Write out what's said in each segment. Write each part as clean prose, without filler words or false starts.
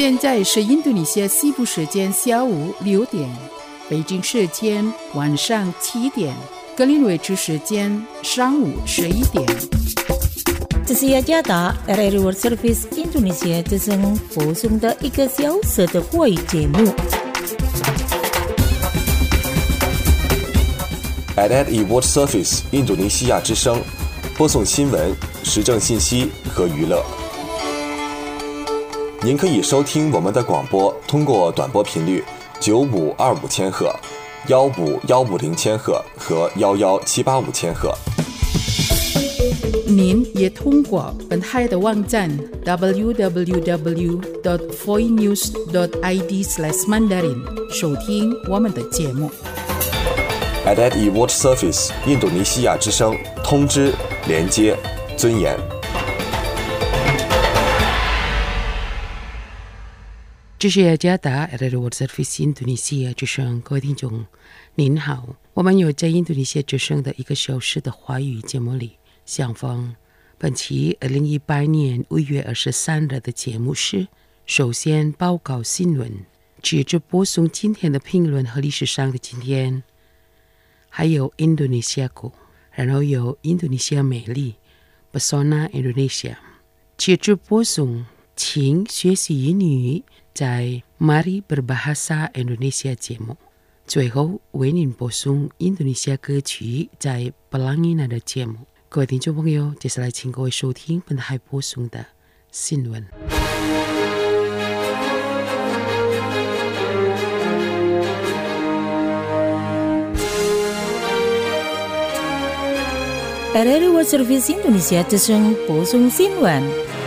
现在是印度尼西亚西部时间下午6点，北京时间晚上7点，格林威治时间上午11点。 这是雅加达 RRI World Service 印度尼西亚之声播送的1个小时的华语节目。 RRI World Service 印度尼西亚之声播送新闻、时政信息和娱乐。您可以收听我们的广播，通过短波频率9525千赫、15150千赫和11785千赫。 您也通过本台的网站 www.voinews.id/mandarin 收听我们的节目。 RRI World Service 印度尼西亚之声，通知、连接、尊严。 这是雅加达 RRI World Service 印度尼西亚之声，各位听众您好，我们有在印度尼西亚之声的1个小时的华语节目里相逢。本期2018年5月23日的节目是首先报告新闻，接着播送今天的评论和历史上的今天，还有印度尼西亚谷，然后有印度尼西亚美丽 Pesona Indonesia， 接着播送请学习英语在 Mari Berbahasa Indonesia 节目，最后为您播送印度尼西亚歌曲在 Pelangina 的节目。各位听众朋友，接下来请各位收听本台播送的新闻。 RRI World Service 印度尼西亚之声播送新闻。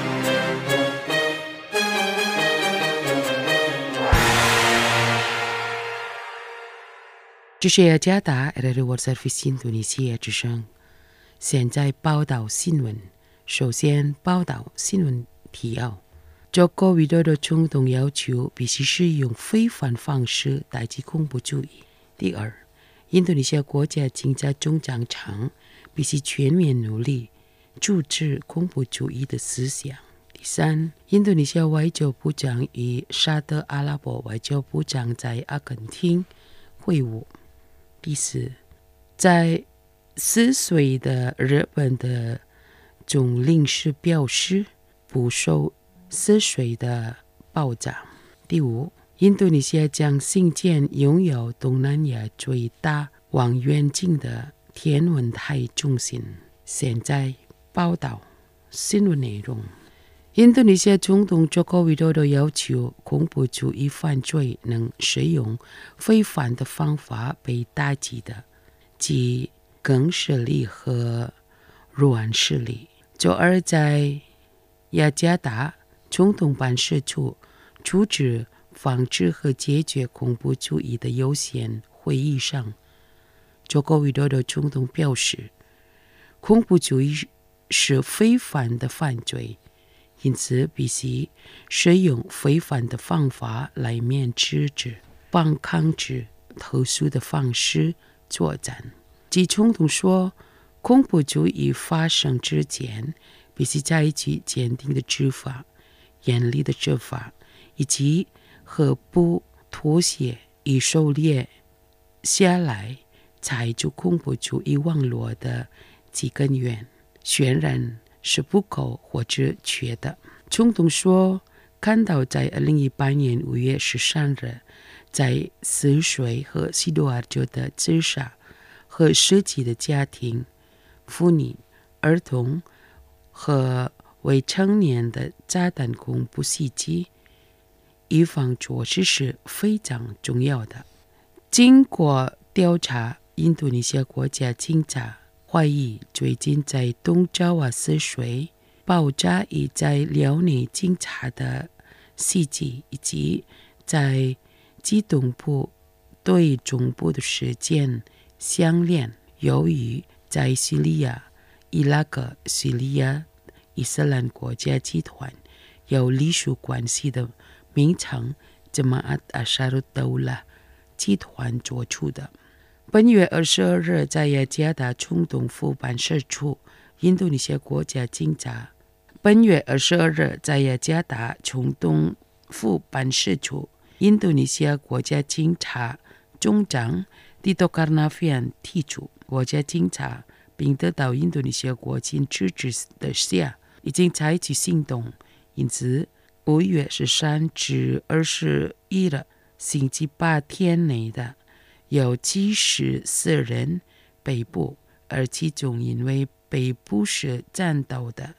这是雅加达 RRI World Service 印度尼西亚之声。现在报道新闻，首先报道新闻提要。中国维多的总统要求必须使用非凡方式打击恐怖主义。第二，印度尼西亚国家警察总长称必须全面努力阻止恐怖主义的思想。第三，印度尼西亚外交部长与沙特阿拉伯外交部长在阿根廷会晤。第四，在4岁的日本的总领事表示不受4岁的爆炸。第五，印度尼西亚将新建拥有东南亚最大望远镜的天文台中心。现在报道新闻内容。印度尼西亚总统佐科维多多要求恐怖主义犯罪能使用非凡的方法被打击的，即硬势力和软势力。周二在雅加达总统办事处主持防止和解决恐怖主义的优先会议上，佐科维多多总统表示，恐怖主义是非凡的犯罪，因此必须使用非凡的方法来面制止、帮抗之特殊的方式作战。即总统说，恐怖主义发生之前必须采取坚定的执法、严厉的执法，以及和不妥协以狩猎下来踩住恐怖主义网络的几根源，显然是不够或者缺的。总统说，看到在2018年5月13日在泗水和西多尔州的自杀和涉及的家庭、妇女、儿童和未成年的炸弹恐怖袭击，预防措施是非常重要的。经过调查，印度尼西亚国家警察怀疑最近在东爪哇泗水爆炸与在辽宁警察的袭击以及在机动部对中部的事件相连。由于在叙利亚、伊拉克、叙利亚伊斯兰国家集团有隶属关系的名称 Jamaat Ansarud Daulah 集团做出的。本月22日在雅加达总统府办事处，印度尼西亚国家警察本月22日在雅加达总统副办事处，印度尼西亚国家警察总长Tito Karnavian 提出，国家警察并得到印度尼西亚国境支持的下，已经采取行动，因此5月13至21日星期8天内的有74人被捕，而其中因为被捕时战斗的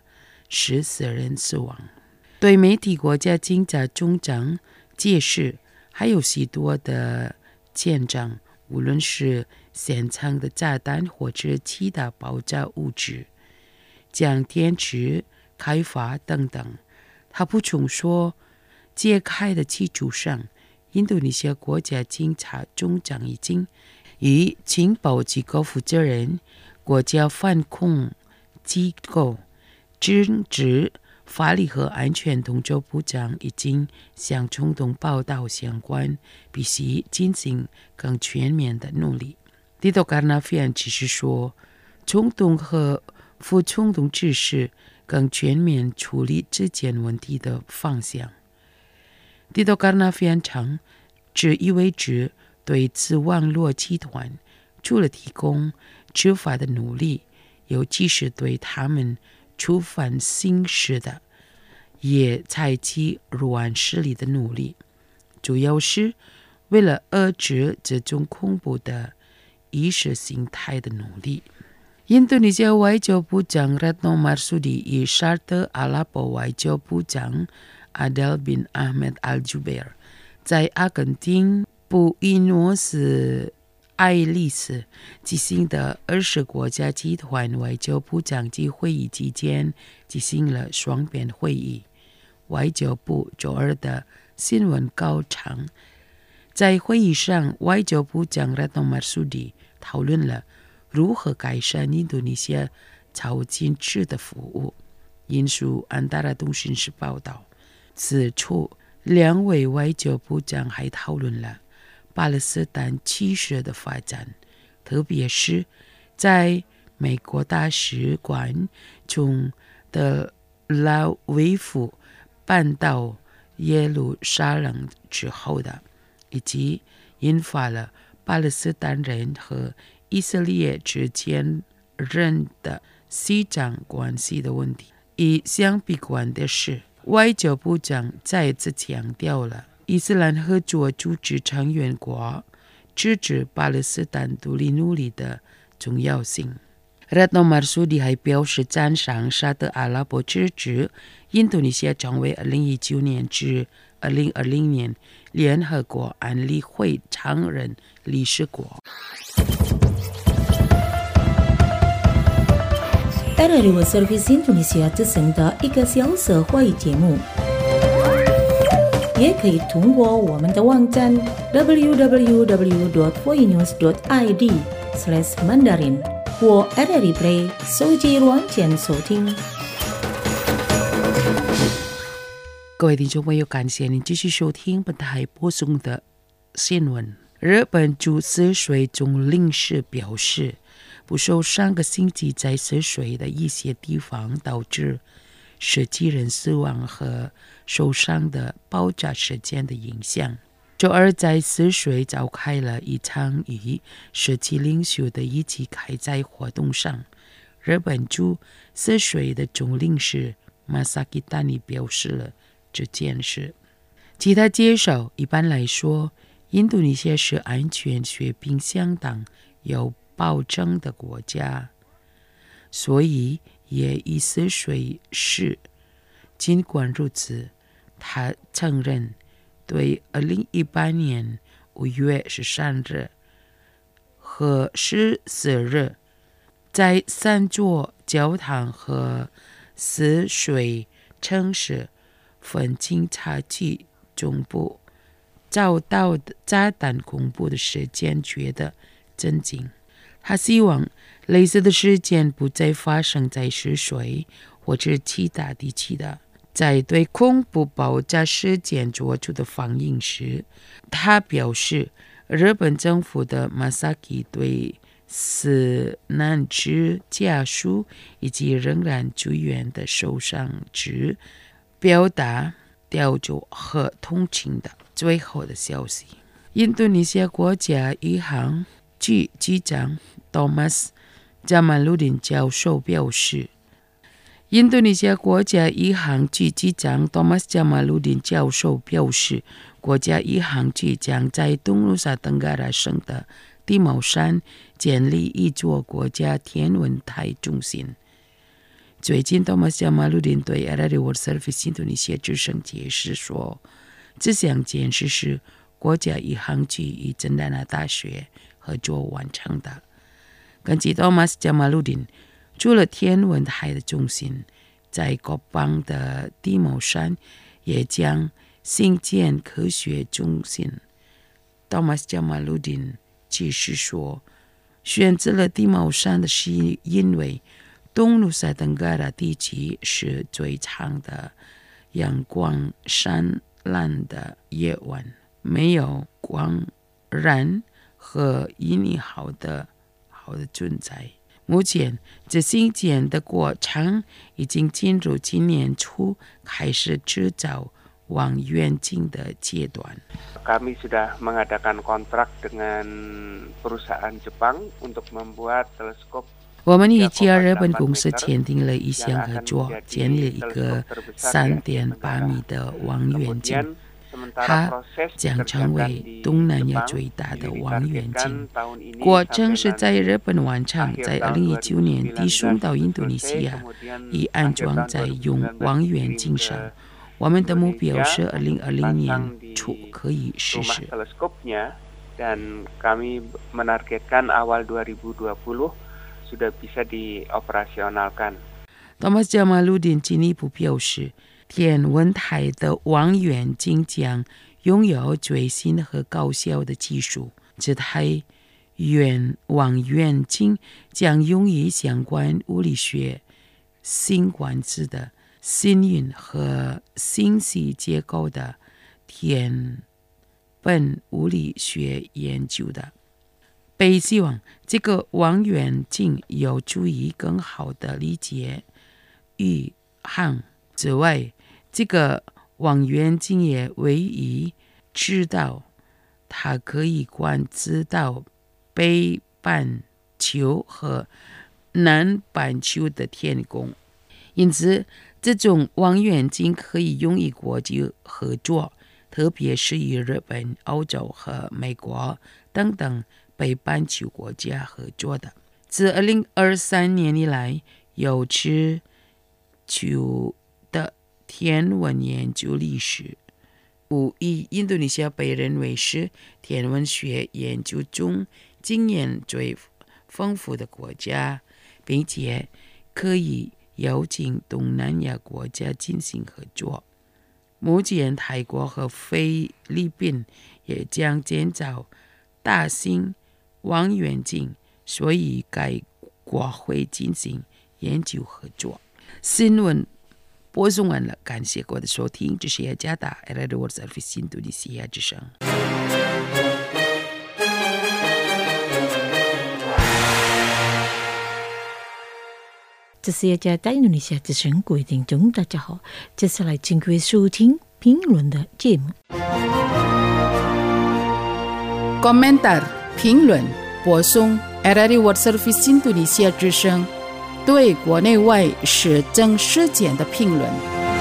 14人死亡。对媒体，国家警察总长解释，还有许多的现场，无论是现场的炸弹或者其他爆炸物质、将电池开发等等。他补充说，揭开的基础上，印度尼西亚国家警察总长已经与情报机构负责人、国家反恐机构、政治、法律和安全工作部长已经向冲动报道相关，必须进行更全面的努力。Tito Karnavian 只是说，冲动和副冲动只是更全面处理这件问题的方向。Tito Karnavian 称，这意味着对此网络集团除了提供执法的努力，尤其是对他们触犯刑事的，也采取入案xử理的努力，主要是为了遏制这种恐怖的意识形态的努力。印度尼西亚外交部长 Retno Marsudi 与沙特阿拉伯外交部长 Adel bin Ahmed Al-Jubeir 在阿根廷布宜诺斯艾利斯进行的20国家集团外交部长级会议期间进行了双边会议。外交部周二的新闻稿称，在会议上，外交部长 Retno Marsudi 讨论了如何改善印度尼西亚超禁制的服务。引述安达拉通讯社报道，此处两位外交部长还讨论了巴勒斯坦汽车的发展，特别是在美国大使馆中的拉维夫搬到耶路撒冷之后的，以及引发了巴勒斯坦人和以色列之间人的西藏关系的问题。与相比观的是，外交部长再次强调了伊斯兰合作组织成员国支持巴勒斯坦独立努力的重要性。Retno Marsudi 还表示赞赏沙特阿拉伯支持印度尼西亚成为2019年至2020年联合国安理会常任理事国。 RRI World Service Indonesia 之声的1个小时会议节目，也可以通过我们的网站 www.voinews.id/mandarin 或 RRI Play 手机软件收听。 各位听众朋友，感谢您继续收听本台播送的新闻。日本驻泗水总领事表示，不受上个星期在泗水的一些地方导致17人死亡和受伤的爆炸事件的影响。周二在泗水召开了一场与17领袖的一起开斋活动上，日本驻泗水的总领事马萨基达尼表示了这件事。其他介绍，一般来说，印度尼西亚是安全水平相当有保证的国家，所以也以泗水市。尽管如此，他承认对2018年5月13日和14日在三座教堂和泗水城市分警察局总部遭到的炸弹恐怖的事件觉得震惊。他希望类似的事件不再发生在泗水或者其他地区的。在对恐怖爆炸事件做出的反应时，他表示，日本政府的马萨基对死难者家属以及仍然住院的受伤者表达调走和通勤的最后的消息。印度尼西亚国家银行局局长 Thomas Jamaluddin 教授表示，印度尼西亚国家银行局局长 Thomas Jamaluddin 教授表示，国家银行局将在东努沙登嘎拉省的地毛山建立一座国家天文台中心。最近 Thomas Jamaluddin 对 RRI World Service 印度尼西亚之声解释说，这项建设是国家银行局与真达纳大学合作完成的。根据 Thomas Jamaluddin， 除了天文台的中心，在各邦的地毛山也将新建科学中心。Thomas Jamaluddin 解释说，选择了地毛山的是因为东努沙登嘎拉地区是最长的阳光灿烂的夜晚，没有光染和引力好的存在。目前这新建的过程已经进入今年初开始制造望远镜的阶段。 Kami sudah mengadakan kontrak dengan perusahaan Jepang untuk membuat teleskop。 我们与加日本公司签订了一项合作，建立一个 3.8 米的望远镜，它将成为东南亚最大的望远镜。过程是在日本完成，在2019年递送到印度尼西亚，已安装在用望远镜上。我们的目标是2020年初可以实施。 Dan kami menargetkan awal 2020 sudah bisa dioperasionalkan。 Thomas Jamaluddin 进一步表示，天文台的望远镜将拥有最新和高效的技术。这台望远镜将用于相关物理学、新管子的星云和星系结构的天本物理学研究的。被希望这个望远镜有助于更好的理解宇航。此外，这个望远镜也位于知道它可以观测到北半球和南半球的天空。因此，这种望远镜可以用于国际合作，特别是与日本、欧洲和美国等等北半球国家合作的。自2023年以来，有持久的天文研究历史。印度尼西亚被认为是天文学研究中经验最丰富的国家，并且可以邀请东南亚国家进行合作。目前，泰国和菲律宾也将建造大型望远镜，所以该国会进行研究合作。新闻播送完了，感谢各位的收听，这是雅加达 RRI World Service 印度尼西亚之声。 这是雅加达印度尼西亚之声，各位听众大家好，接下来请各位收听评论的节目。 Komentar 评论播送 RRI World Service 印度尼西亚之声，对国内外时政事件的评论。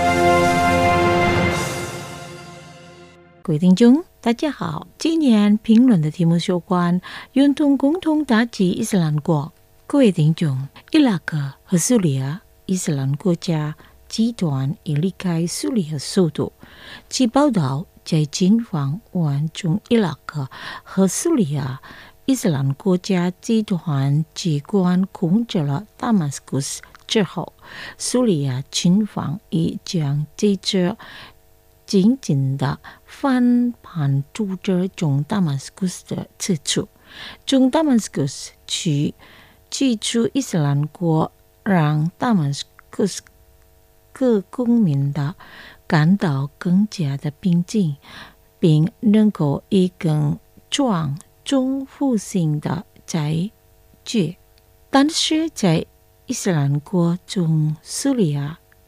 各位听众大家好，今年评论的题目是有关运动共同打击伊斯兰国。各位听众，伊拉克和叙利亚伊斯兰国家集团已离开叙利亚首都。据报道，在军方完中伊拉克和叙利亚伊斯兰国家集团机关控制了大马士革斯之后，叙利亚军方已将这支紧紧的反叛组织从大马士革斯的撤出。从大马士革斯驱逐伊斯兰国，让大马士革斯各公民的感到更加的平静，并能够以更中复性的解决。但是在伊斯兰国中，叙利亚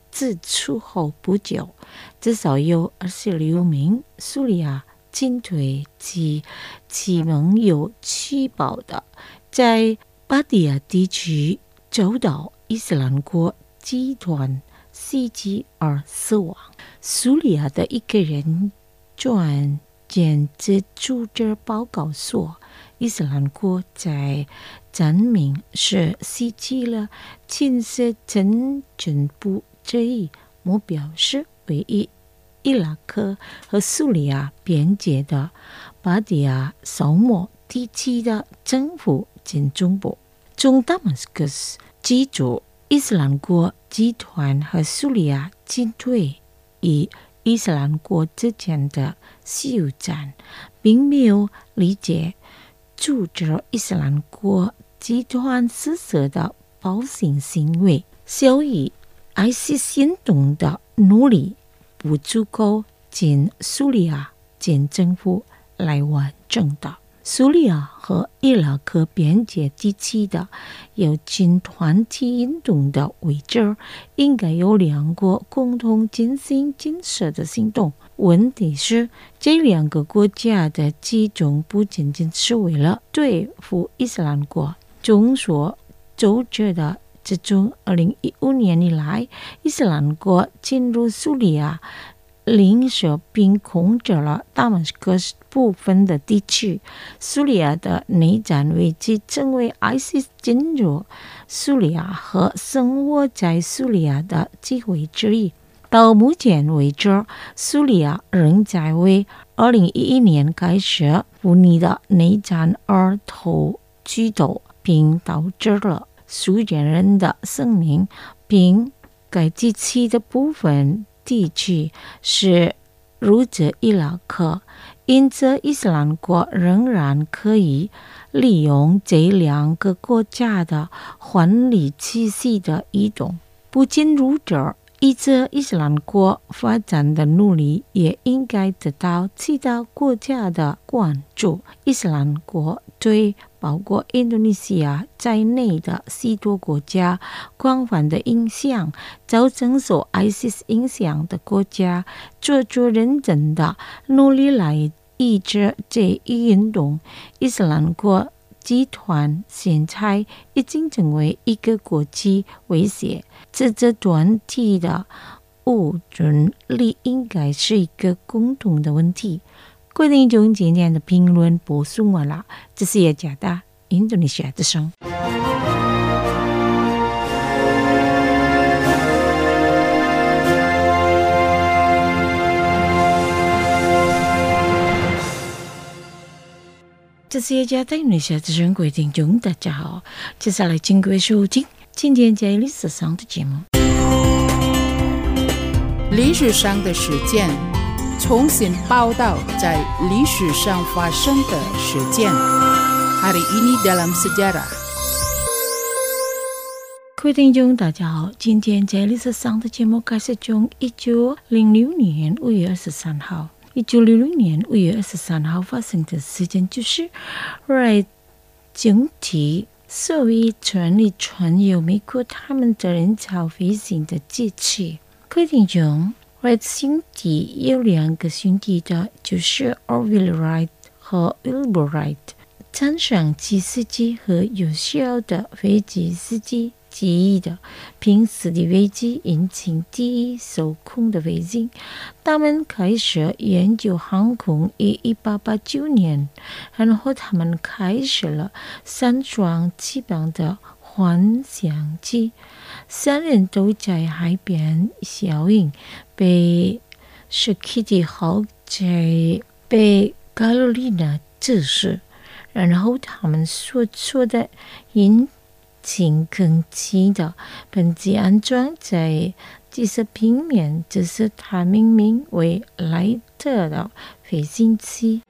自出后不久，至少有26名叙利亚军队及其盟友取保的，在巴迪亚地区遭到伊斯兰国集团袭击而死亡。叙利亚的一个人转见这组织报告说，伊斯兰国在证明是袭击了亲色真正部这一目标是位于伊拉克和叙利亚边界的巴迪亚沙漠地区的政府及中部，从大马士革斯记住伊斯兰国集团和叙利亚军队与伊斯兰国之间的休战，并没有理解组织伊斯兰国集团实施的暴行行为，小于ISIS行动的努力不足够经叙利亚军政府来完成的。叙利亚和伊拉克边界地区的有军团体运动的位置，应该有两国共同进行建设的行动。问题是，这两个国家的集中不仅仅是为了对付伊斯兰国。众所周知的，自从2015年以来，伊斯兰国进入叙利亚领袖并控制了大马士革斯部分的地区，叙利亚的内战危机成为 ISIS 进入叙利亚和生活在叙利亚的机会之一。到目前为止，叙利亚仍在为2011年开始不利的内战而投巨斗，并导致了数千人的生命，并该地区的部分地区是入职伊拉克，因此伊斯兰国仍然可以利用这两个国家的换理气息的移动。不仅如此，依着伊斯兰国发展的努力也应该得到其他国家的关注。伊斯兰国对包括印度尼西亚在内的许多国家广泛的影响，造成受 ISIS 影响的国家做出认真的努力来抑制这一运动。伊斯兰国集团现在已经成为一个国际威胁，这团体的无准力应该是一个共同的问题。各位听众，今天的评论播送完了，这是雅加达印度尼西亚之声。这是雅加达印度尼西亚之声，各位听众大家好，接下来请各位收听今天在历史上的节目。 历史上的事件，重新报道在历史上发生的事件。Hari ini dalam sejarah。 各位听众大家好，今天在历史上的节目开始从1906年5月23号。1966年5月23号发生的事件就是Wright整体所谓全力传有美国他们的人造飞行的机器。各位听众，Wright 兄弟有两个兄弟的，就是 Orville Wright 和 Wilbur Wright， 战上机司机和有效的飞机司机之一的，平时的飞机引擎第一手控的飞机。他们开始研究航空于1889年，然后他们开始了3双翅膀的幻想机。3人都在海边效应，被史基蒂号在北卡罗里纳致死，然后他们所做的引擎更新的本机安装在机身平面，这是他命名为莱特的飞行器。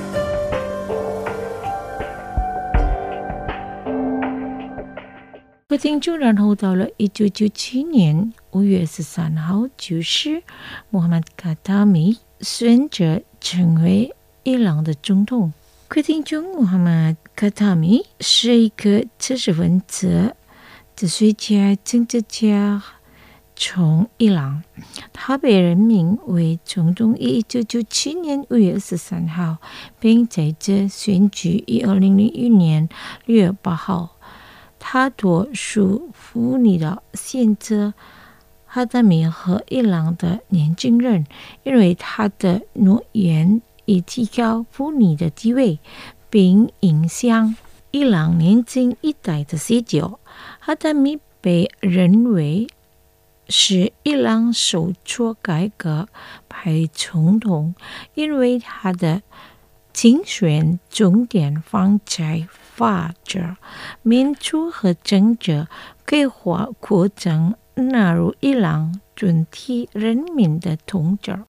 各位位听众，然后到了1997年5月13号，就是穆罕默德·卡塔米选择成为伊朗的总统。各位听众，穆罕默德·卡塔米是一个知识分子、哲学家、政治家，从伊朗。他被任命为总统于1997年5月13号，并在这选举于2001年6月8号。他多数妇女的选择卡塔米和伊朗的年轻人，因为他的诺言以提高妇女的地位，并影响伊朗年轻一代的视角。卡塔米被认为是伊朗首座改革派总统，因为他的竞选重点放在法治、民主和政治规划过程，纳入伊朗整体人民的统治。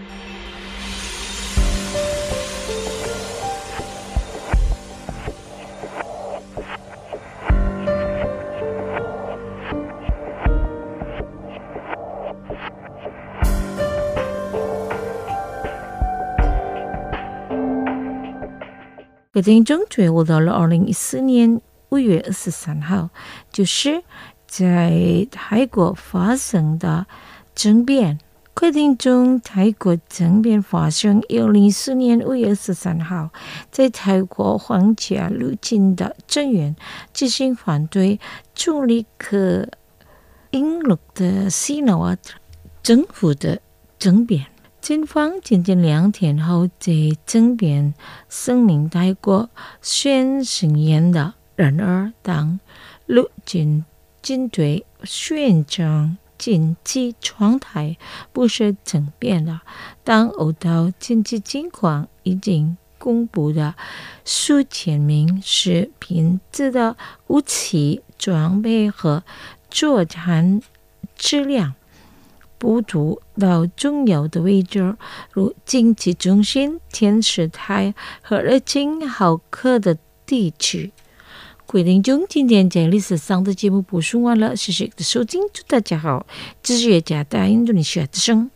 各位听众，最后到了2014年5月23号，就是在泰国发生的政变。各位听众，泰国政变发生2014年5月23号，在泰国皇家陆军的成员进行反对总理克英禄的西纳瓦政府的政变。警方仅仅2天后，在政变声明泰国宣誓言的。然而，当陆军军队宣称紧急状态不是政变了，当欧到紧急情况已经公布的数千名士兵制的武器装备和作战质量不足到重要的位置，如经济中心、电视台和热情好客的地区。各位听众，今天在历史上的节目播送完了，谢谢你的收听，祝大家好，这是雅加达印度尼西亚之声。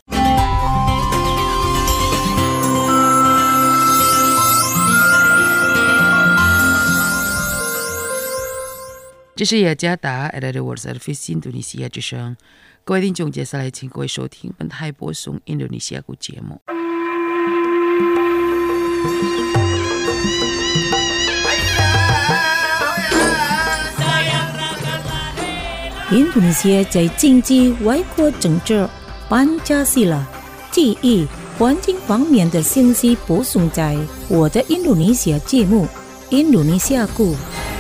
这是雅加达 World Service 印度尼西亚之声。各位听众，接下来请各位收听本台播送印度尼西亚语节目。 印度尼西亚在经济、外国政治、班加西拉、地域、环境方面的信息播送在我的印度尼西亚节目《印度尼西亚故》。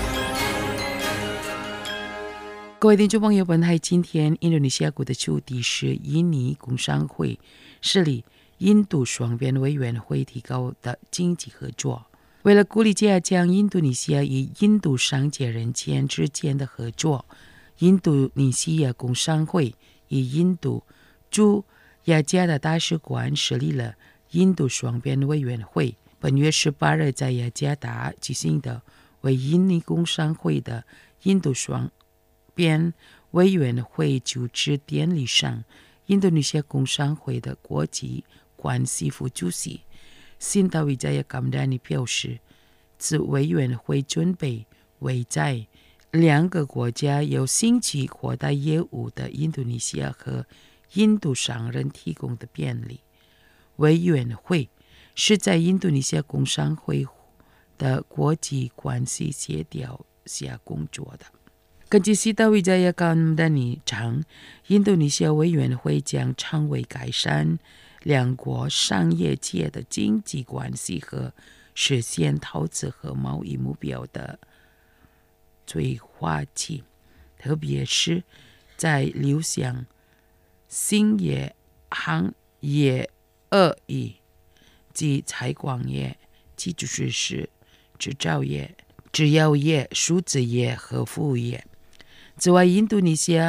各位听众朋友，本台今天印度尼西亚国的主题是印尼工商会设立印度双边委员会提高的经济合作。为了鼓励加强印度尼西亚与印度商界人间之间的合作，印度尼西亚工商会与印度驻雅加达大使馆设立了印度双边委员会。本月18日在雅加达举行的为印尼工商会的印度双边委员会就职典礼上，印度尼西亚工商会的国际关系副主席辛达维加亚甘达尼表示，此委员会准备为在2个国家有兴趣扩大业务的印度尼西亚和印度商人提供的便利。委员会是在印度尼西亚工商会的国际关系协调下工作的。根据辛达维加亚甘达尼称，印度尼西亚委员会将成为改善2国商业界的经济关系和实现投资和贸易目标的催化剂，特别是在流向兴业、行业恶意及采矿业、基础设施、制造业、制药业、数字业和服务业。此外，印度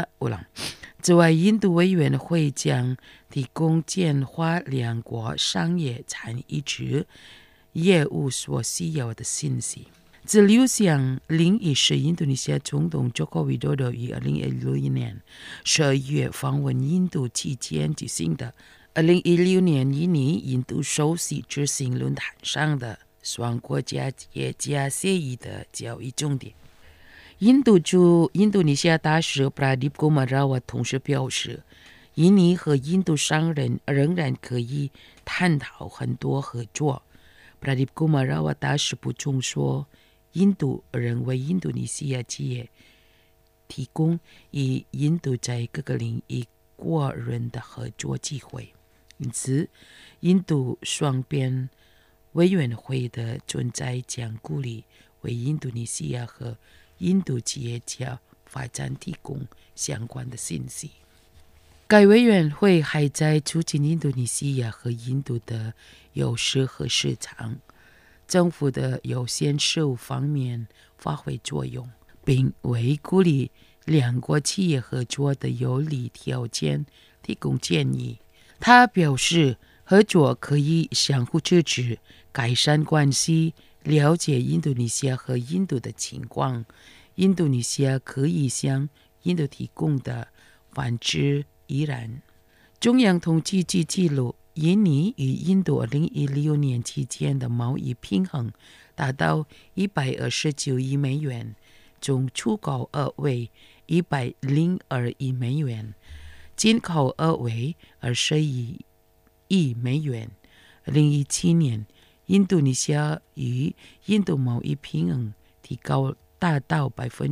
委员会将提供简化2国商业参与制业务所需要的信息。 资料上2014印度尼西亚总统佐科维多多于2016年12月访问印度期间举行的2016年印尼印度首席执行论坛上的双国家业家协议的交易重点。印度驻印度尼西亚大使Pradeep Kumar Rawat同时表示，印尼和印度商人仍然可以探讨很多合作。Pradeep Kumar Rawat大使补充说，印度仍为印度尼西亚企业提供与印度在各个领域过人的合作机会，因此，印度双边委员会的存在将鼓励为印度尼西亚和印度企业家发展提供相关的信息。该委员会还在促进印度尼西亚和印度的优势和市场、政府的优先事务方面发挥作用，并为鼓励两国企业合作的有利条件提供建议。他表示，合作可以相互支持，改善关系，了解印度尼西亚和印度的情况。印度尼西亚可以向印度提供的繁殖依然。中央统计局记录，印尼与印度2016年期间的贸易平衡达到129亿美元，总出口额为102亿美元，进口额为21亿美元。2017年，印度尼西亚与印度贸易平衡提高达到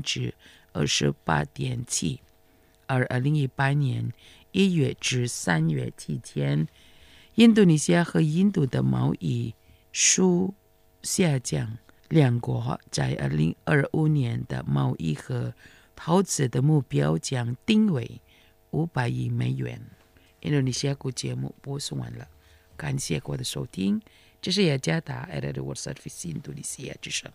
28.7%， 而2018年1月至3月期间，印度尼西亚和印度的贸易数下降。两国在2025年的贸易和投资的目标将定为500亿美元。印度尼西亚国节目播送完了，感谢各位的收听，这是雅加达 RRI World Service 印度尼西亚之声。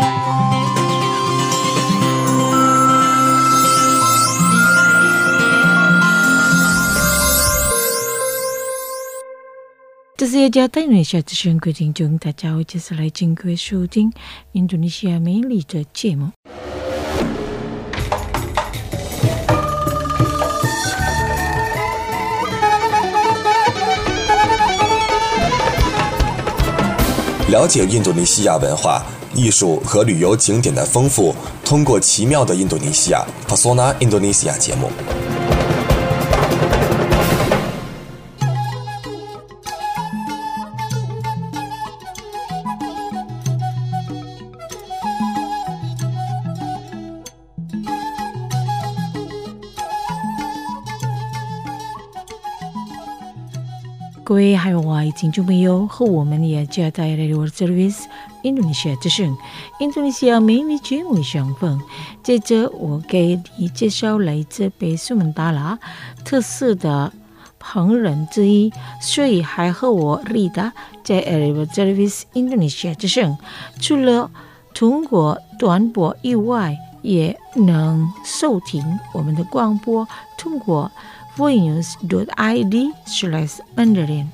这是雅加达印度尼西亚之声，各位听众大家好，接下来请各位收听印度尼西亚美丽的节目。 了解印度尼西亚文化、艺术和旅游景点的丰富，通过奇妙的印度尼西亚 Pesona Indonesia 节目。 各位海外听众朋友，和我们雅加达 RRI World Service 印度尼西亚之声印度尼西亚美丽节目相逢。接着我给你介绍来自北苏门答腊特色的烹饪之一，所以还和我丽达在 RRI World Service 印度尼西亚之声，除了通过短波以外，也能收听我们的广播，通过voinews.id/Mandarin。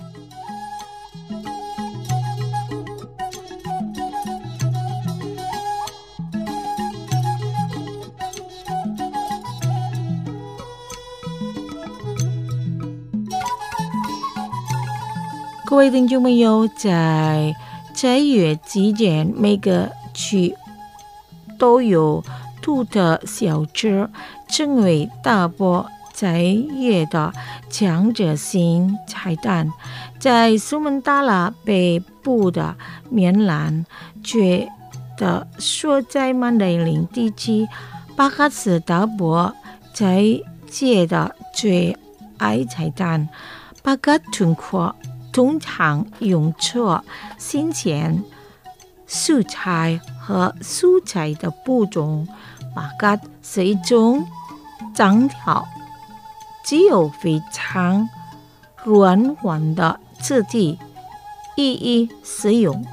各位听众朋友，在月期间，每个区都有独特小吃，成为大波在月的强者性菜单。在苏门答腊北部的棉兰区的所在曼德林地区，巴卡斯大波在街的最爱菜单。巴卡吞扩通常用作新鲜蔬菜和蔬菜的不同。巴卡是一种长条，只有非常软软的质地，易食用。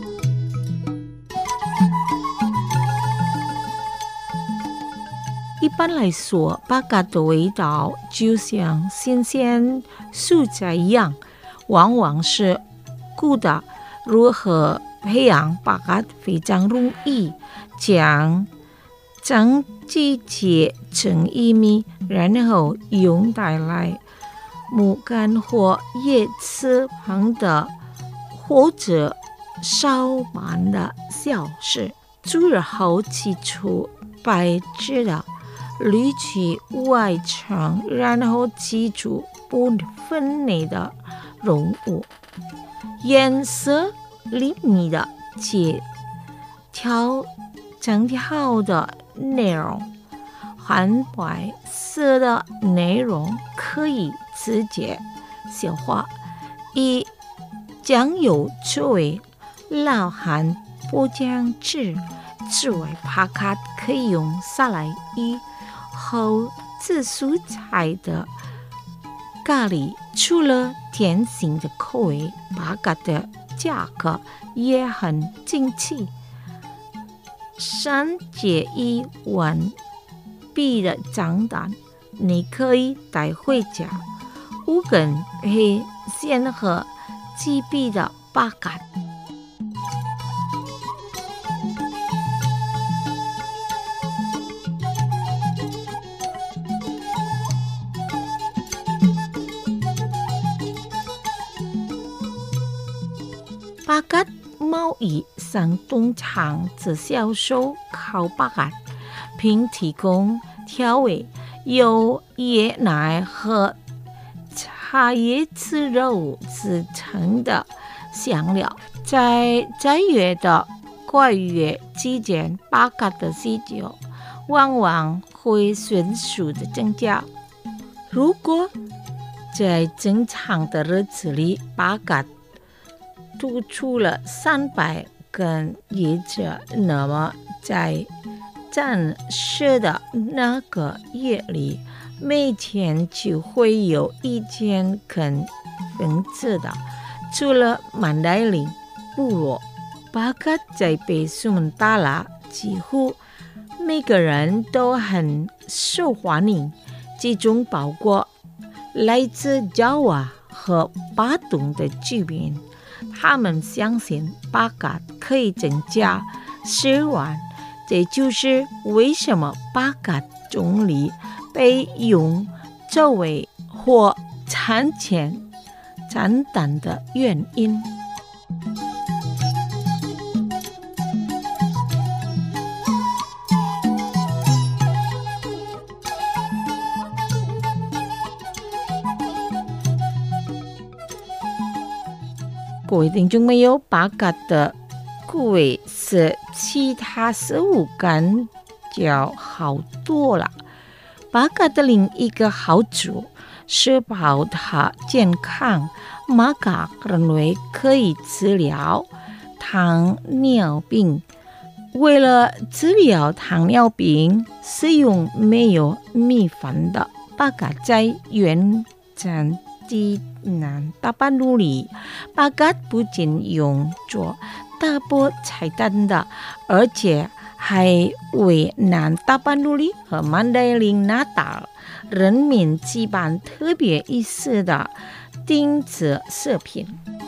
一般来说，八嘎的味道就像新鲜蔬菜一样，往往是古的。如何培养八嘎非常容易，将整季节成一米，然后用带来木杆或叶子旁的或者烧满的小事，煮热后起出白汁的滤去外层，然后挤出不分离的溶物，颜色粒米的整条的内容，含白色的内容可以直接消化，以酱油作为老含不酱汁之外，八嘎可以用沙拉以后紫蔬菜的咖喱。除了甜心的口味，八嘎的价格也很经济，3节1碗币的账单，你可以带回家5根黑线和几币的八嘎。八嘎贸易商通常只销售烤八嘎，并提供调味由椰奶和茶叶籽肉制成的香料。在月的怪月期间，八嘎的需求往往会迅速的增加。如果在正常的日子里，八嘎吐出了300根叶子，那么在暂时的那个月里，每天就会有1000根分子的。除了曼代林部落，八嘎在被苏门答腊几乎每个人都很受欢迎，其中包括来自爪哇和巴东的居民。他们相信八嘎可以增加食玩，这就是为什么八嘎种里被用作为或产前产蛋的原因。各位听众朋友，八嘎的口味是其他食物感觉好多了。八嘎的另一个好处是保它健康，八嘎认为可以治疗糖尿病。为了治疗糖尿病，使用没有米饭的八嘎在原产地南大半路里，八嘎不仅用作大波菜单的，而且还为南大半路里和曼代林那达人民举办特别仪式的定制食品。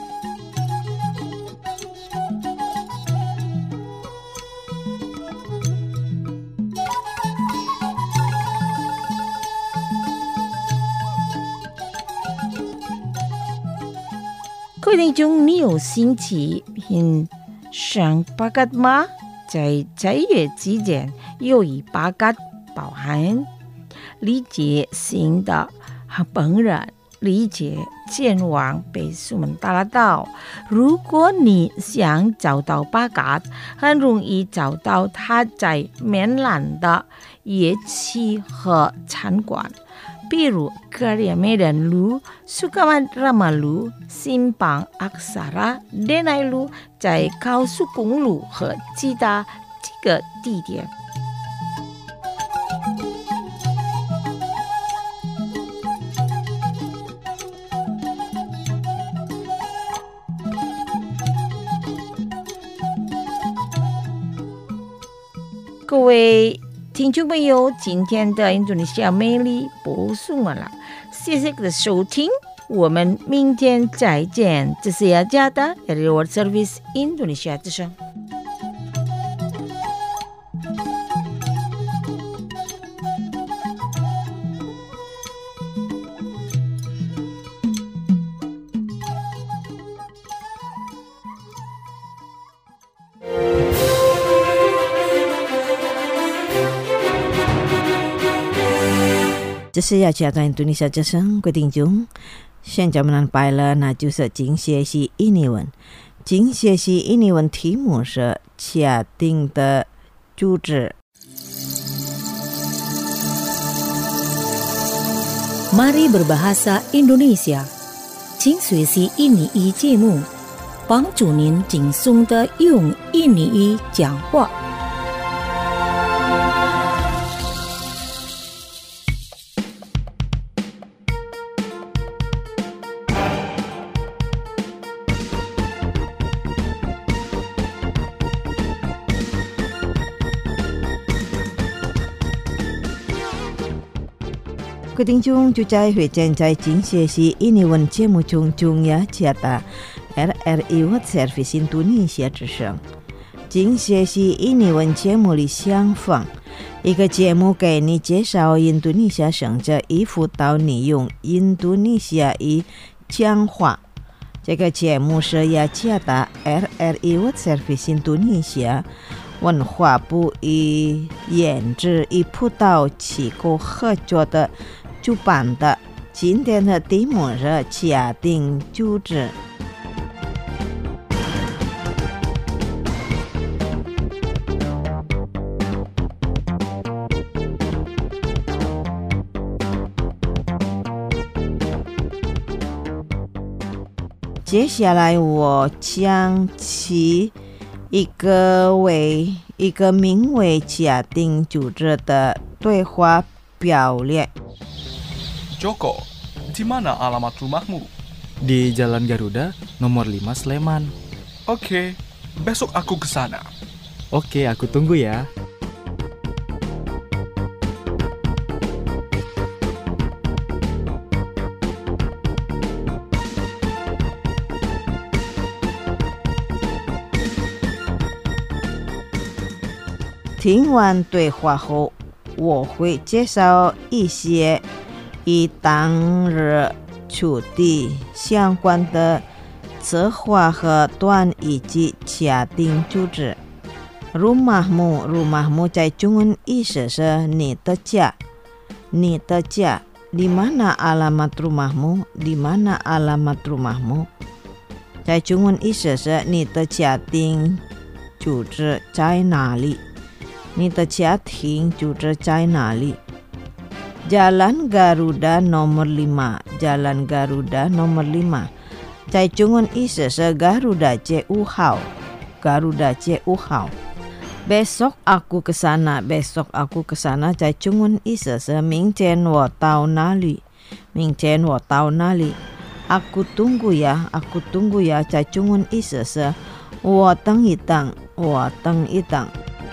各位听众，你有兴趣品尝八嘎吗？在月之前，由于八嘎包含理解性的烹饪，理解前往被苏门答腊岛。如果你想找到八嘎，很容易找到它在缅兰的夜市和餐馆。比如格里梅人路、苏格曼拉马路、新邦阿克萨拉、德奈路，在高速公路和其他几个地点。各位听众朋友，今天的印度尼西亚魅力播送完了，谢谢各位的收听，我们明天再见。这是雅加达 World Service 印度尼西亚之声。这是雅加达印度尼西亚之声，各位听众，现在我们拜了，那就是今学习印尼文。今学习印尼文题目是家庭的组织。Mari berbahasa Indonesia， 请学习印尼语节目，帮助您轻松的用印尼语讲话。各位听众，就在会正在今学习印尼文节目中雅加达 RRI World Service 印度尼西亚之声。今学习印尼文节目里相仿，一个节目给你介绍印度尼西亚生活，以辅导你用印度尼西亚语讲话。这个节目是雅加达 RRI World Service 印度尼西亚文化部与研制与辅导机构合作的主办的。今天的题目是家庭组织。接下来我将起一个名为家庭组织的对话表列。 Joko, di mana alamat rumahmu? Di Jalan Garuda, nomor 5 Sleman. Oke, besok aku ke sana. Oke, aku tunggu ya. "听完对话后，我会介绍一些与当日处理相关的策划和短以及家庭组织。rumahmu 在中文意思是你的家。你的家 di mana alamat rumahmu? di mana alamat rumahmu? 在中文意思是你的家庭组织在哪里？你的家庭组织在哪里？ Jalan Garuda nomor 5. Jalan Garuda nomor 5. 在中文意思是 Garuda街5号。Garuda街5号。Besok aku ke sana. Besok aku ke sana 在中文意思是明天我到哪里？明天我到哪里？ Aku tunggu ya. Aku tunggu ya 在中文意思是我等一等。我等一等。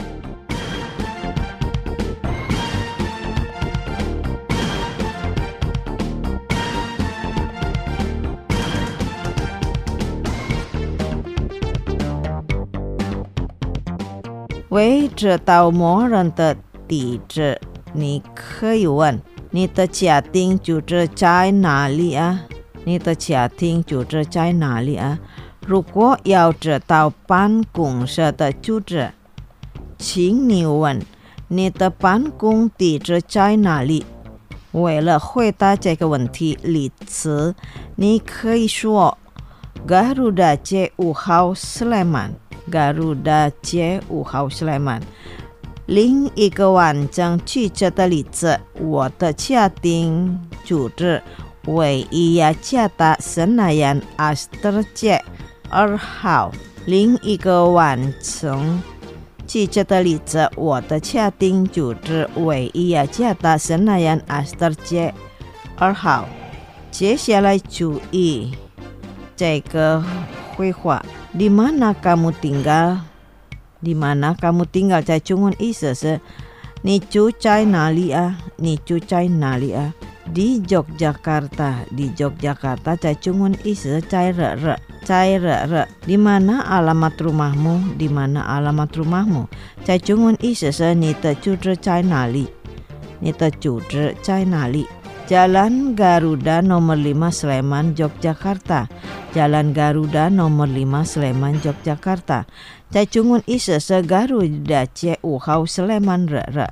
为知道某人的地址，你可以问你的家庭组织在哪里啊？你的家庭组织在哪里啊？如果要知道办公室的住址，请你问你的办公地址在哪里？为了回答这个问题，例词你可以说 Garuda街5号 Sleman。 Garuda街5号 Sleman。 另一个完整句子的例子，我的家庭组织位于雅加达Senayan Astor街2号。另一个完整句子的例子，我的家庭组织位于雅加达Senayan Astor街2号。接下来注意这个绘画。 Di mana kamu tinggal? Di mana kamu tinggal 在中文意思是 Ni cucai nali Ni cucai nali Di Yogyakarta cacungun ise cai re. Di mana alamat rumahmu? Cacungun ise se ni te cuce cai nali. Jalan Garuda nomor 5 Sleman Yogyakarta. Cacungun ise se Garuda C5 号 Sleman re.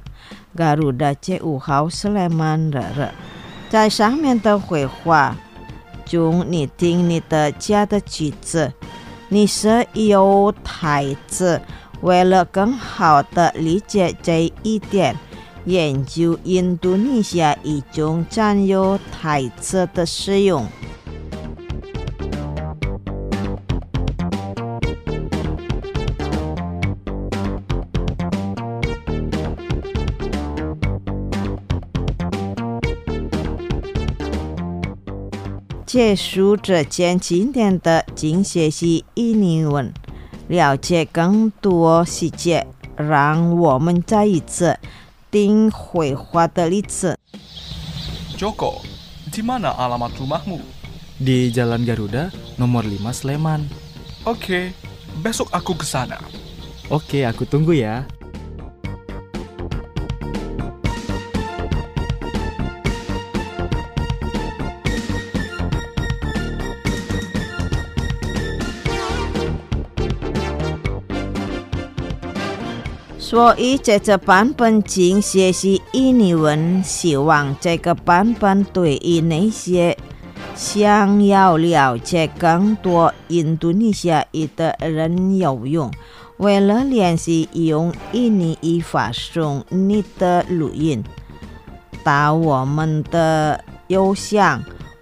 在上面的绘画中，你听你的家的句子，你是有台词。为了更好的理解这一点，研究印度尼西亚一种占有台词的使用。结束之前，今天的精学习印尼文，了解更多细节。让我们再一次听绘画的例子。 Joko, di mana alamat rumahmu? Di Jalan Garuda, nomor 5 Sleman. Oke, besok aku ke sana. Oke, aku tunggu ya. 所以这个版本精学习印尼文，希望这个版本对于那些想要了解更多印度尼西亚语的人有用。为了练习用印尼语发送你的录音，到我们的邮箱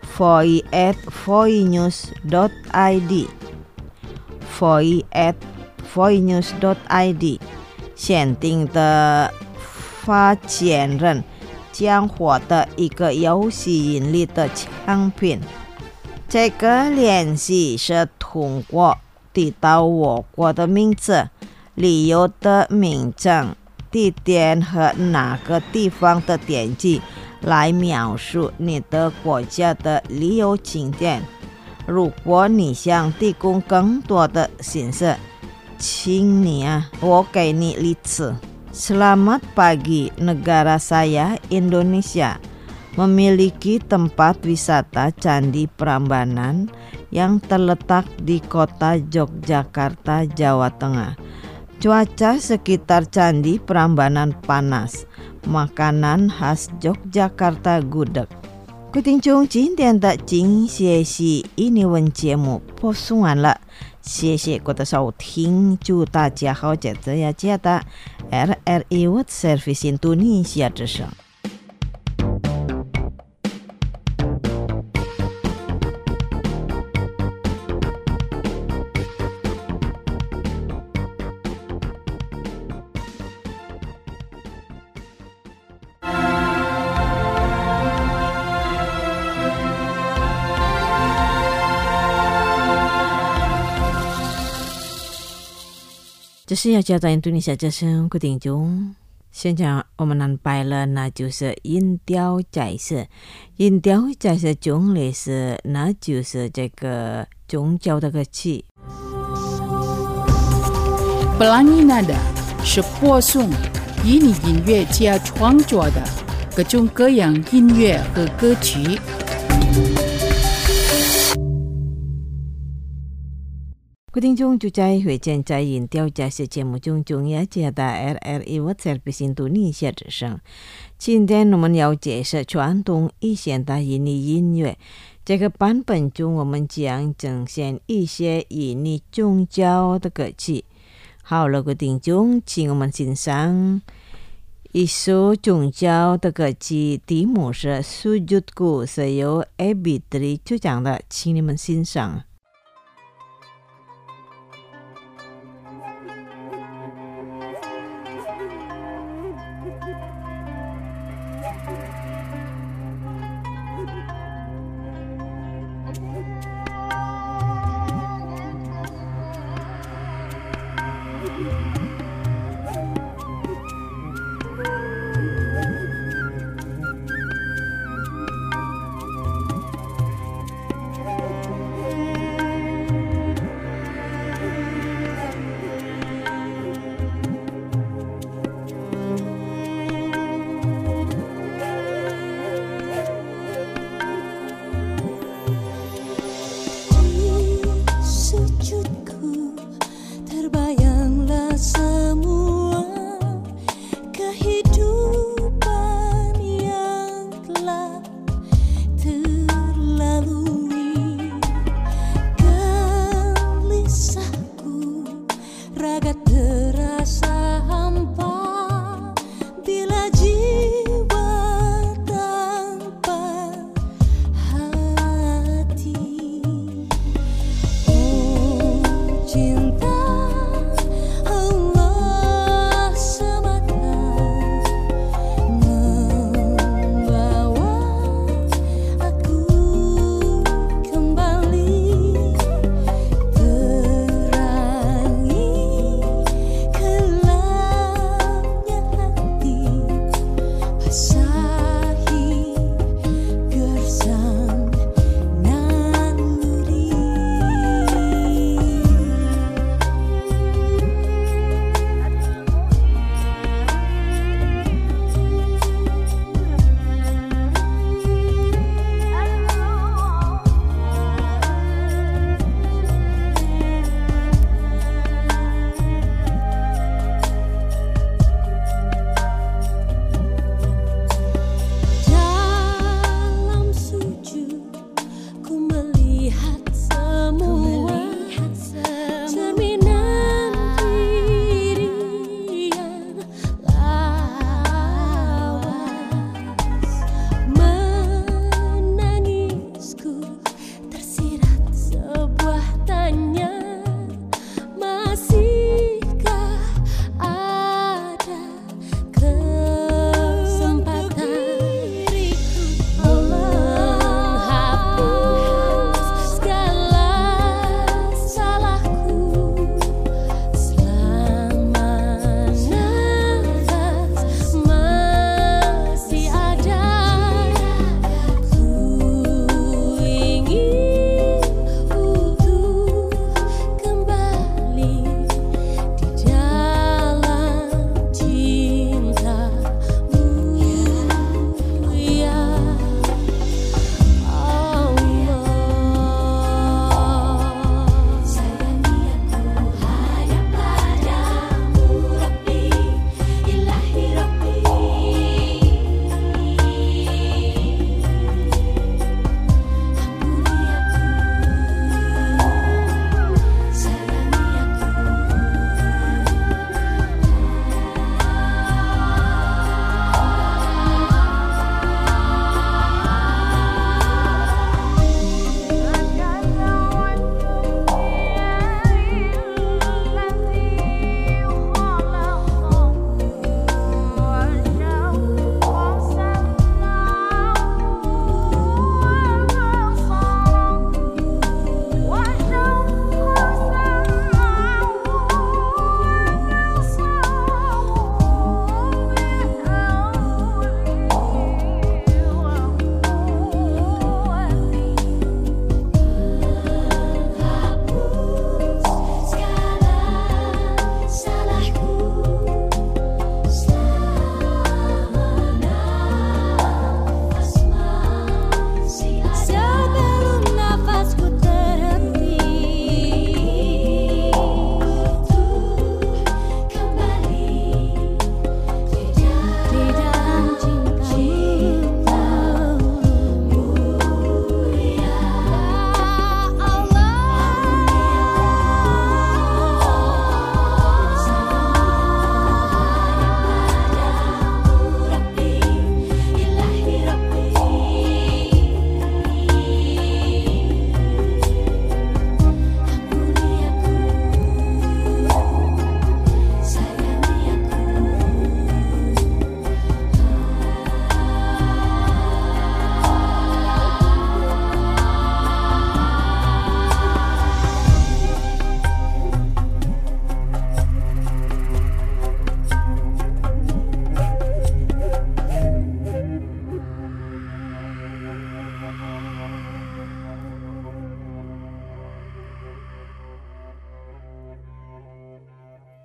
foi@foinews.id 限定的发件人将获得一个有吸引力的奖品。这个练习是通过提到我国的名字、旅游的名称、地点和哪个地方的点击来描述你的国家的旅游景点。如果你想提供更多的信息，请你我给你例子。Selamat pagi, negara saya Indonesia memiliki tempat wisata Candi Prambanan yang terletak di kota Yogyakarta, Jawa Tengah. Cuaca sekitar Candi Prambanan panas, makanan khas Yogyakarta gudeg。各位听众，今天的精学习印尼文节目播送完了，谢谢各位的收听，祝大家好节日呀！记得 RRI World Service Indonesia 之声。这是要教导印度尼西亚之声各位听众，现在我们安排了，那就是音调解释。音调解释中类似，那就是这个宗教的歌曲。 Pelangi nada是播送印尼音乐家创作的各种各样音乐和歌曲。 各位听众，就在会见在音调解释节目中，中央接到 RRI World Service Indonesia 之声。今天我们要解释传统与现代印尼音乐。这个版本中，我们将呈现一些印尼宗教的歌曲。好了，各位听众，请我们欣赏一首宗教的歌曲，题目是 Sujudku， 是由 Abitri 主讲的，请你们欣赏。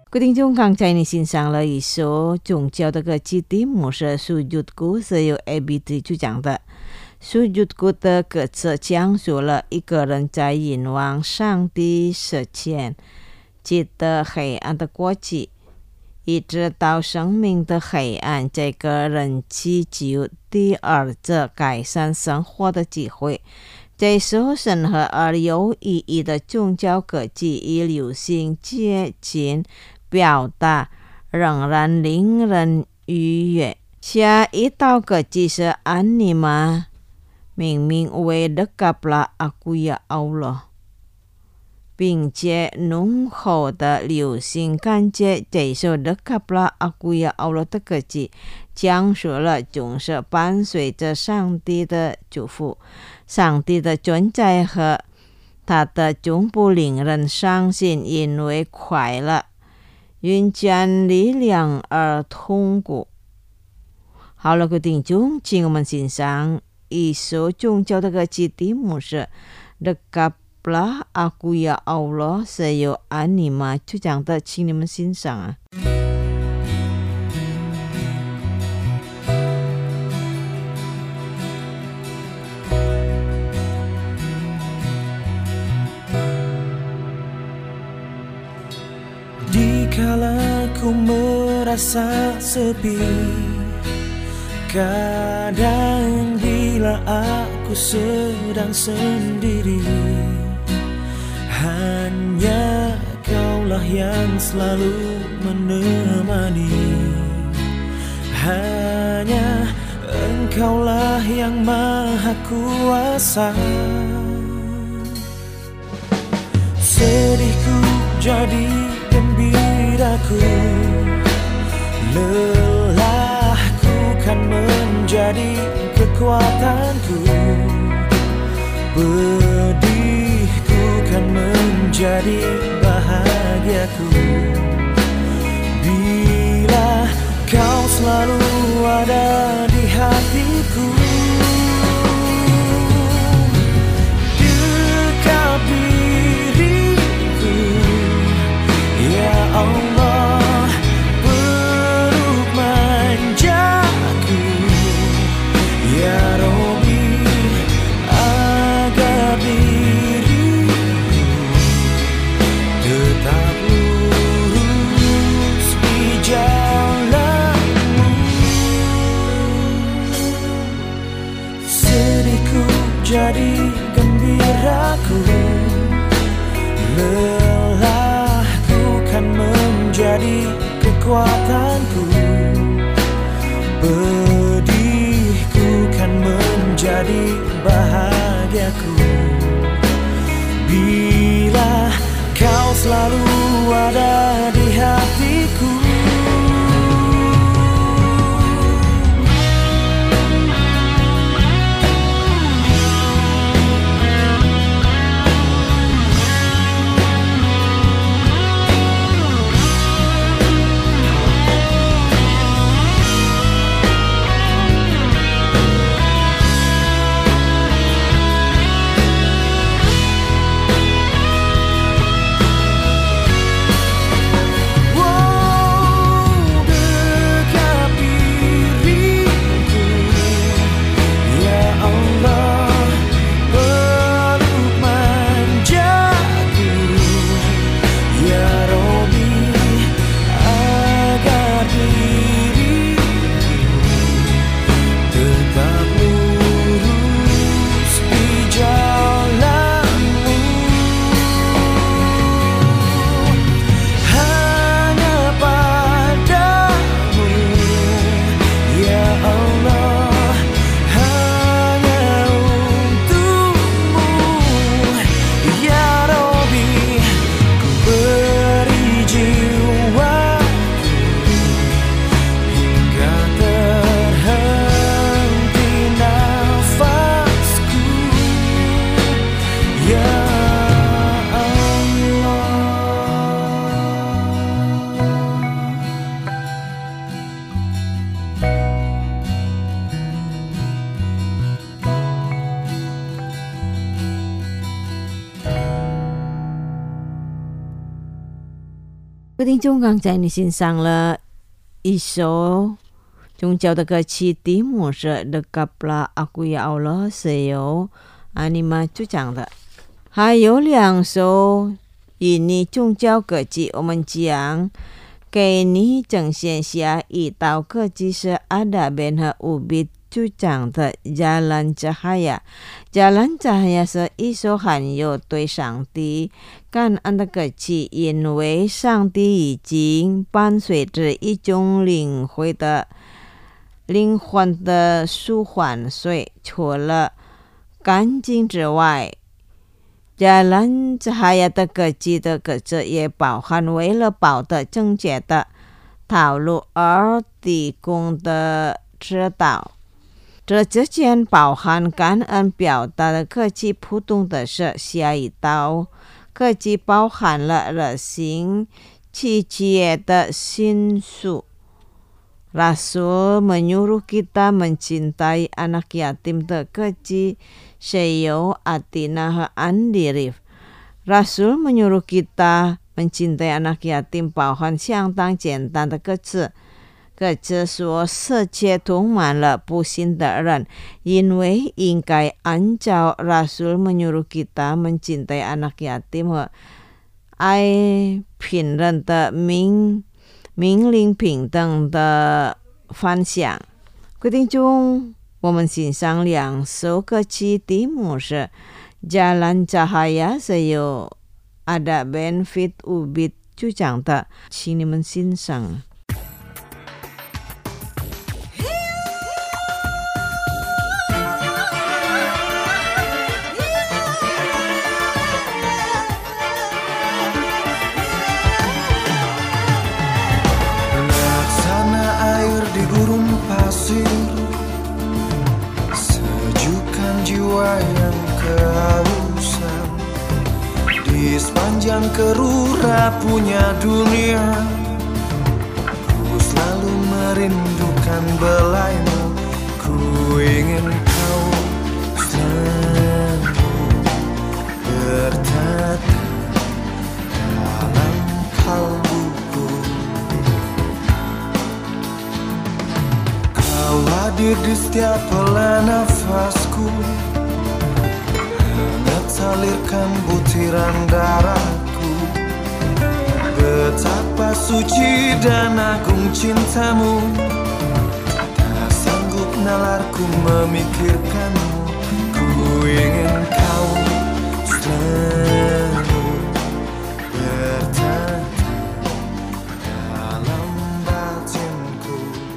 Quý thính chúng刚才你欣赏了一首宗教的歌基地牧师 Sujudku 是由 ABT 主讲的。Sujudku 的歌词讲述了一个人在仰望上帝视前记得黑暗的过去，一直到生命的黑暗，这个人祈求第二次改善生活的机会。这首深刻而有意义的宗教歌曲以流行接近表达仍然令人愉悦。下一道歌曲是安尼玛，明明为dekaplah aku ya Allah， 并且浓厚的流行感觉。这首dekaplah aku ya Allah的歌曲讲述了总是伴随着上帝的祝福，上帝的存在和他的总不令人伤心，因为快乐运转力量而痛苦。好了，各位听众，请我们欣赏一首宗教的歌曲题目是 Dekaplah aku ya Allah， 是由安妮玛主讲的，请你们欣赏啊。 Dikala ku merasa sepi, kadang bila aku sedang sendiri, hanya Kaulah yang selalu menemani, hanya Engkaulah yang maha kuasa. Sedihku jadi gembiraku, lelahku kan menjadi kekuatanku, pedihku kan menjadi bahagiaku. Bila Kau selalu ada di hatiku, dekat diriku, ya Allah, peluk manjaku, ya Rabbi, agar diriku tetap lurus di jalanmu. Sedihku jadi gembiraku, lelahku kan menjadi kekuatanku, pedihku kan menjadi bahagiaku. Bila Kau selalu ada di hatiku, 各位听众，刚才你欣赏了一首宗教的歌曲，题目是 Dekaplah Aku Ya Allah， 是由阿尼玛主讲的。还有2首印尼宗教歌曲，我们将给你呈现下一道歌曲是 Ada Ben 和 Ubid 主讲的 Jalan Cahaya。Jalan Cahaya 是一首很有对上帝感恩的歌曲，因为上帝已经伴随着一种灵魂的舒缓，所以除了干净之外，Jalan Cahaya 的歌曲的歌词也包含为了保的正确的道路而提供的指导。这之前包含感恩表达的歌曲普通的是下一道歌曲包含了热心契切的心术。Rasul menyuruh kita mencintai anak yatim 的歌曲是由Atina 和 Andi Rif。Rasul menyuruh kita mencintai anak yatim 包含相当简单的歌词。歌词说世界充满了不幸的人，因为应该按照 Rasul menyuruh kita mencintai anak yatim 和爱贫人的命令平等的方向。各位听众，我们欣赏2首歌曲，题目是 Jalan Cahaya， 是由 Ada Ben Fit Ubid 主讲的，请你们欣赏。 Sejukkan jiwa yang kehausan di sepanjang kerurapunya dunia. Ku selalu merindukan belaimu, ku ingin kau selalu bertata dalam kalbuku. Kau hadir di setiap helai nafasku, hangat salirkan butiran darahku. Betapa suci dan agung cintamu, tak sanggup nalarku memikirkanmu. Ku ingin kau selalu bertata dalam batinku。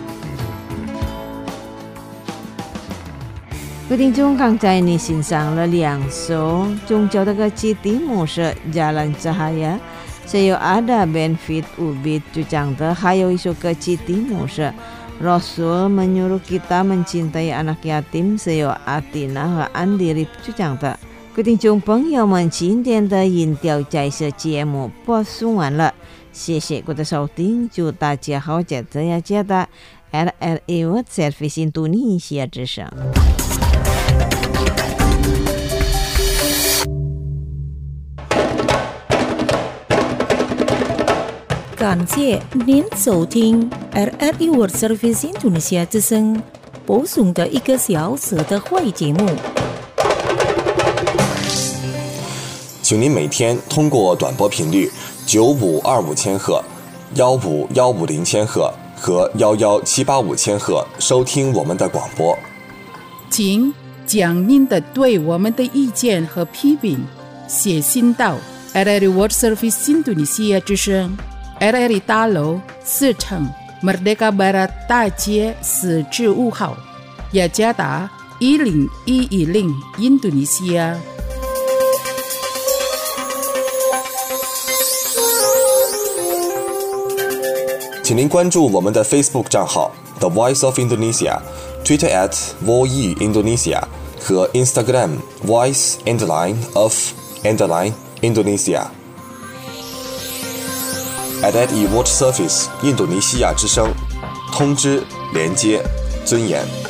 各位听众，刚才你欣赏了2首宗教的歌曲，题目是 Jalan Cahaya， 是由 Ada Ben Fit Ubid 主讲的。还有一首歌曲，题目是 Rasul menyuruh kita mencintai anak yatim， 是由 Atina 和 Andi Rif 主讲的。各位听众朋友们，今天的音调在这节目播送完了，谢谢各位的收听，祝大家好，记得 RRI World Service Indonesia 之声。 感谢您收听 RRI World Service Indonesia 之声播送的1个小时的会节目。 请您每天通过短波频率9525千赫、15150千赫和11785千赫收听我们的广播。 请将您的对我们的意见和批评写信到 RRI World Service Indonesia 之声RRI 大楼4层 Merdeka Barat 大街4至5号，雅加达10110 Indonesia。 请您关注我们的 Facebook 账号 The Voice of Indonesia、Twitter @VOE Indonesia 和 Instagram Voice_of_Indonesia。RRI World Service 印度尼西亚之声，通知、连接、尊严。